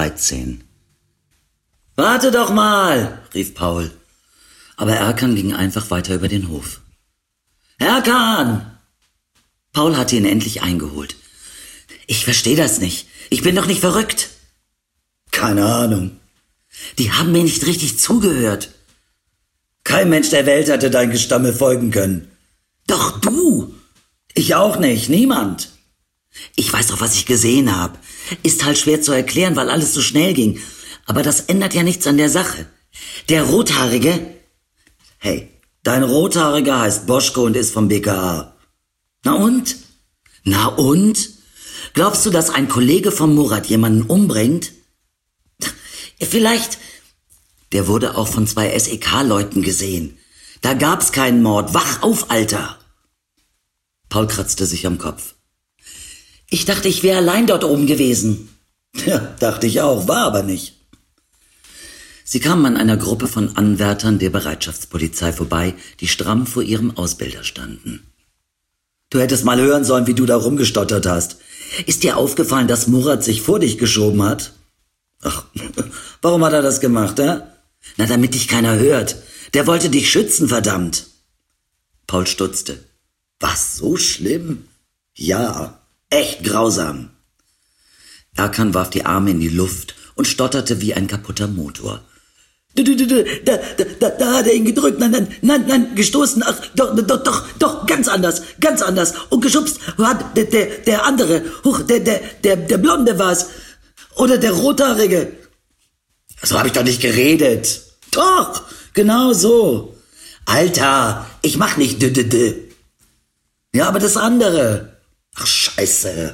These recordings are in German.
13. »Warte doch mal«, rief Paul. Aber Erkan ging einfach weiter über den Hof. »Erkan!« Paul hatte ihn endlich eingeholt. »Ich verstehe das nicht. Ich bin doch nicht verrückt.« »Keine Ahnung.« »Die haben mir nicht richtig zugehört.« »Kein Mensch der Welt hätte dein Gestammel folgen können.« »Doch du!« »Ich auch nicht. Niemand.« »Ich weiß doch, was ich gesehen habe. Ist halt schwer zu erklären, weil alles so schnell ging. Aber das ändert ja nichts an der Sache. Der Rothaarige...« »Hey, dein Rothaariger heißt Boschko und ist vom BKA.« »Na und?« »Na und? Glaubst du, dass ein Kollege von Murat jemanden umbringt?« »Vielleicht...« »Der wurde auch von 2 SEK-Leuten gesehen. Da gab's keinen Mord. Wach auf, Alter!« Paul kratzte sich am Kopf. »Ich dachte, ich wäre allein dort oben gewesen.« »Ja, dachte ich auch, war aber nicht.« Sie kamen an einer Gruppe von Anwärtern der Bereitschaftspolizei vorbei, die stramm vor ihrem Ausbilder standen. »Du hättest mal hören sollen, wie du da rumgestottert hast. Ist dir aufgefallen, dass Murat sich vor dich geschoben hat?« »Ach, warum hat er das gemacht, hä?« »Na, damit dich keiner hört. Der wollte dich schützen, verdammt.« Paul stutzte. »Was, so schlimm?« »Ja, echt grausam.« Erkan warf die Arme in die Luft und stotterte wie ein kaputter Motor. Da hat er ihn gedrückt, nein, gestoßen, ach, doch, ganz anders, und geschubst hat der andere, der Blonde war's, oder der Rothaarige. So habe ich doch nicht geredet. Doch, genau so. Alter, ich mach nicht Ja, aber das andere. Ach, scheiße.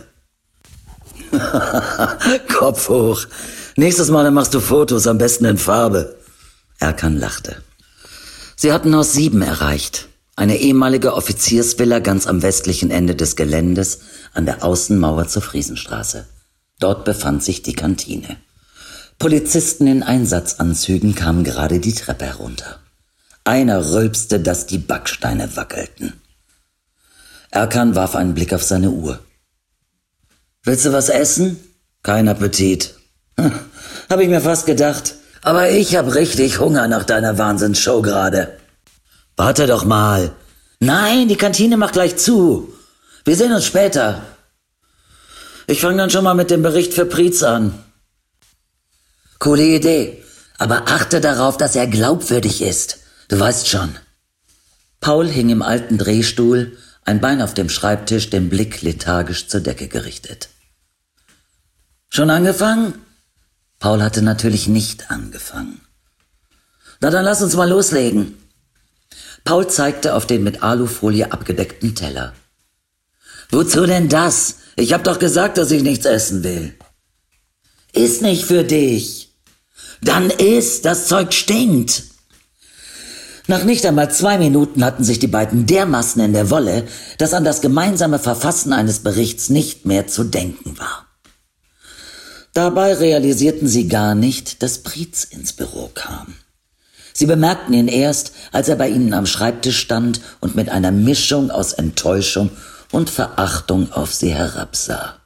Kopf hoch. Nächstes Mal machst du Fotos, am besten in Farbe. Erkan lachte. Sie hatten Haus 7 erreicht. Eine ehemalige Offiziersvilla ganz am westlichen Ende des Geländes an der Außenmauer zur Friesenstraße. Dort befand sich die Kantine. Polizisten in Einsatzanzügen kamen gerade die Treppe herunter. Einer rülpste, dass die Backsteine wackelten. Erkan warf einen Blick auf seine Uhr. »Willst du was essen?« »Kein Appetit.« »Hab ich mir fast gedacht. Aber ich hab richtig Hunger nach deiner Wahnsinnsshow gerade.« »Warte doch mal.« »Nein, die Kantine macht gleich zu. Wir sehen uns später.« »Ich fange dann schon mal mit dem Bericht für Prietz an.« »Coole Idee. Aber achte darauf, dass er glaubwürdig ist. Du weißt schon.« Paul hing im alten Drehstuhl, ein Bein auf dem Schreibtisch, den Blick lethargisch zur Decke gerichtet. »Schon angefangen?« Paul hatte natürlich nicht angefangen. »Na, dann lass uns mal loslegen.« Paul zeigte auf den mit Alufolie abgedeckten Teller. »Wozu denn das? Ich hab doch gesagt, dass ich nichts essen will.« »Ist nicht für dich.« »Dann iss, das Zeug stinkt.« Nach nicht einmal 2 Minuten hatten sich die beiden dermaßen in der Wolle, dass an das gemeinsame Verfassen eines Berichts nicht mehr zu denken war. Dabei realisierten sie gar nicht, dass Prietz ins Büro kam. Sie bemerkten ihn erst, als er bei ihnen am Schreibtisch stand und mit einer Mischung aus Enttäuschung und Verachtung auf sie herabsah.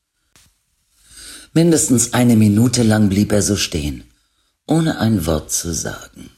Mindestens 1 Minute lang blieb er so stehen, ohne ein Wort zu sagen.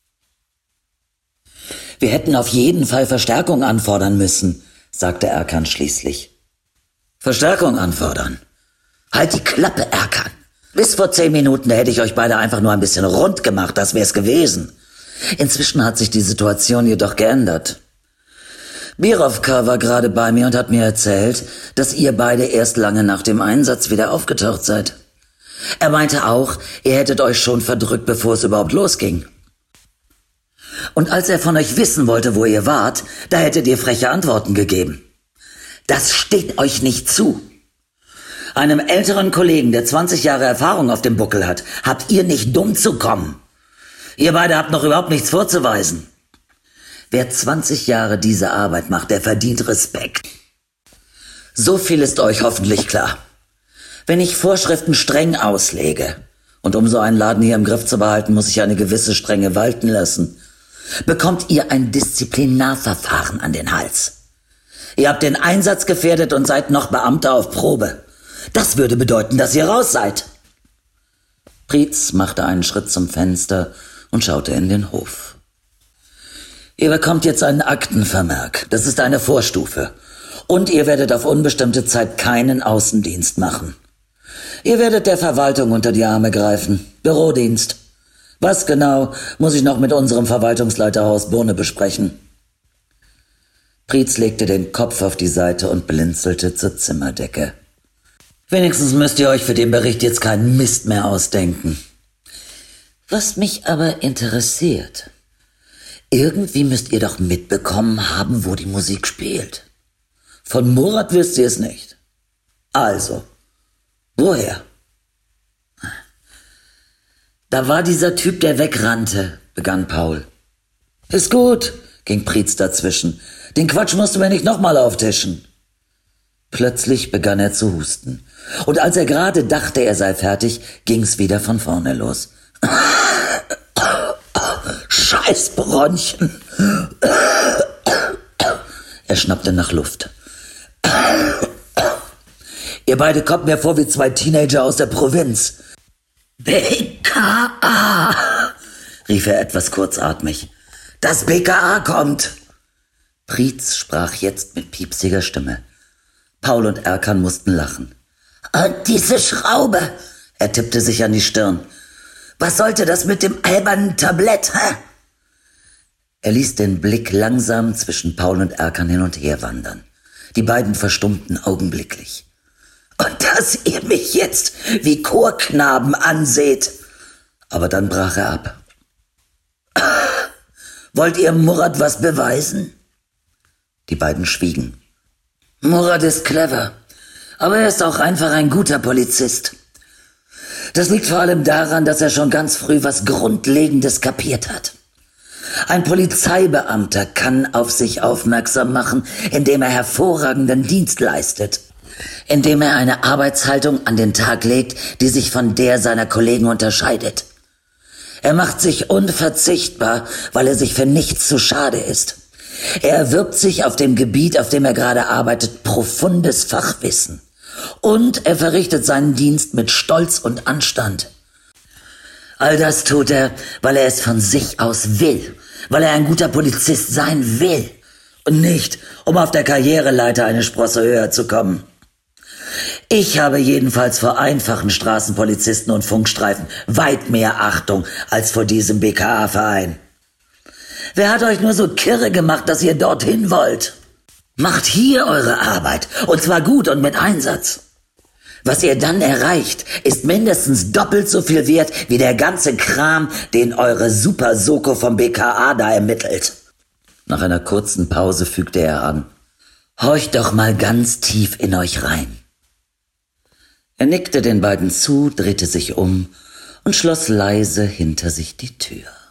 »Wir hätten auf jeden Fall Verstärkung anfordern müssen«, sagte Erkan schließlich. »Verstärkung anfordern? Halt die Klappe, Erkan. Bis vor 10 Minuten, da hätte ich euch beide einfach nur ein bisschen rund gemacht, das wär's gewesen. Inzwischen hat sich die Situation jedoch geändert. Birovka war gerade bei mir und hat mir erzählt, dass ihr beide erst lange nach dem Einsatz wieder aufgetaucht seid. Er meinte auch, ihr hättet euch schon verdrückt, bevor es überhaupt losging. Und als er von euch wissen wollte, wo ihr wart, da hättet ihr freche Antworten gegeben. Das steht euch nicht zu. Einem älteren Kollegen, der 20 Jahre Erfahrung auf dem Buckel hat, habt ihr nicht dumm zu kommen. Ihr beide habt noch überhaupt nichts vorzuweisen. Wer 20 Jahre diese Arbeit macht, der verdient Respekt. So viel ist euch hoffentlich klar. Wenn ich Vorschriften streng auslege, und um so einen Laden hier im Griff zu behalten, muss ich eine gewisse Strenge walten lassen, bekommt ihr ein Disziplinarverfahren an den Hals. Ihr habt den Einsatz gefährdet und seid noch Beamter auf Probe. Das würde bedeuten, dass ihr raus seid. Prietz machte einen Schritt zum Fenster und schaute in den Hof. Ihr bekommt jetzt einen Aktenvermerk. Das ist eine Vorstufe. Und ihr werdet auf unbestimmte Zeit keinen Außendienst machen. Ihr werdet der Verwaltung unter die Arme greifen. Bürodienst. Was genau, muss ich noch mit unserem Verwaltungsleiter Horst Bohne besprechen. Prietz legte den Kopf auf die Seite und blinzelte zur Zimmerdecke. Wenigstens müsst ihr euch für den Bericht jetzt keinen Mist mehr ausdenken. Was mich aber interessiert, irgendwie müsst ihr doch mitbekommen haben, wo die Musik spielt. Von Murat wisst ihr es nicht. Also, woher? Da war dieser Typ, der wegrannte, begann Paul. Ist gut, ging Prietz dazwischen. Den Quatsch musst du mir nicht nochmal auftischen. Plötzlich begann er zu husten. Und als er gerade dachte, er sei fertig, ging's wieder von vorne los. Scheiß Bronchien. Er schnappte nach Luft. Ihr beide kommt mir vor wie zwei Teenager aus der Provinz. BKA, rief er etwas kurzatmig. Das BKA kommt. Prietz sprach jetzt mit piepsiger Stimme. Paul und Erkan mussten lachen. Und diese Schraube, er tippte sich an die Stirn. Was sollte das mit dem albernen Tablett, hä? Er ließ den Blick langsam zwischen Paul und Erkan hin und her wandern. Die beiden verstummten augenblicklich. Und dass ihr mich jetzt wie Chorknaben anseht. Aber dann brach er ab. Wollt ihr Murat was beweisen? Die beiden schwiegen. Murat ist clever, aber er ist auch einfach ein guter Polizist. Das liegt vor allem daran, dass er schon ganz früh was Grundlegendes kapiert hat. Ein Polizeibeamter kann auf sich aufmerksam machen, indem er hervorragenden Dienst leistet, indem er eine Arbeitshaltung an den Tag legt, die sich von der seiner Kollegen unterscheidet. Er macht sich unverzichtbar, weil er sich für nichts zu schade ist. Er erwirbt sich auf dem Gebiet, auf dem er gerade arbeitet, profundes Fachwissen. Und er verrichtet seinen Dienst mit Stolz und Anstand. All das tut er, weil er es von sich aus will, weil er ein guter Polizist sein will. Und nicht, um auf der Karriereleiter eine Sprosse höher zu kommen. Ich habe jedenfalls vor einfachen Straßenpolizisten und Funkstreifen weit mehr Achtung als vor diesem BKA-Verein. Wer hat euch nur so kirre gemacht, dass ihr dorthin wollt? Macht hier eure Arbeit, und zwar gut und mit Einsatz. Was ihr dann erreicht, ist mindestens doppelt so viel wert wie der ganze Kram, den eure Super-Soko vom BKA da ermittelt. Nach einer kurzen Pause fügte er an. Horcht doch mal ganz tief in euch rein. Er nickte den beiden zu, drehte sich um und schloss leise hinter sich die Tür.